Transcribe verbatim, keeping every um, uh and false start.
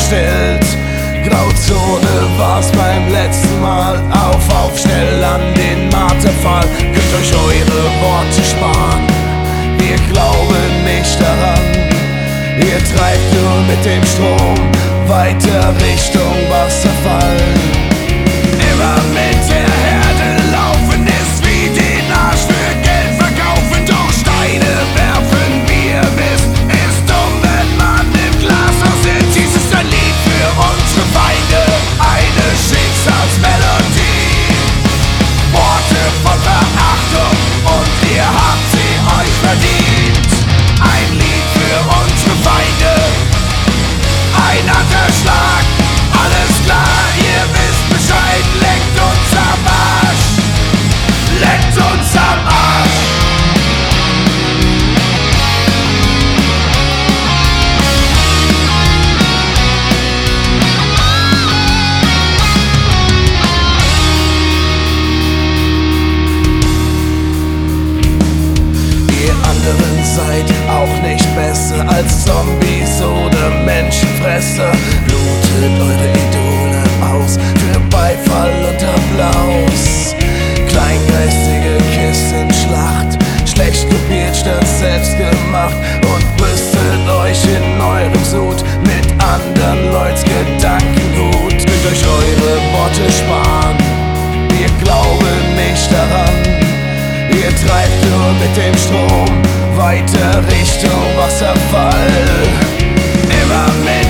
gestellt. Grauzone war's beim letzten Mal. Auf, auf, schnell an den Marterpfahl. Könnt euch eure Worte sparen. Wir glauben nicht daran. Ihr treibt nur mit dem Strom weiter Richtung Wasserfall. Immer mit der Herde laufen ist wie den Arsch für Geld verkaufen. Doch Steine werfen, wie ihr wisst, ist dumm, wenn man im Glashaus sitzt. Dies ist ein Lied für unsere Feinde, eine Schicksalsmelodie. Worte von Verachtung und ihr habt sie euch verdient. Ein Lied für unsere Feinde, ein harter Schlag, alles klar, ihr wisst Bescheid, leckt uns am Arsch, leckt uns am Arsch. Ihr anderen seid auch nicht besser als Zombies oder Menschenfresser. Blutet eure Idole aus für Beifall und Applaus. Kleingeistige Kissenschlacht, schlecht kopiert statt selbst gemacht. Und brüstet euch in eurem Sud mit anderen Leuts Gedankengut. Könnt euch eure Worte sparen, wir glauben nicht daran. Ihr treibt nur mit dem Strom weiter Richtung Wasserfall. Immer mit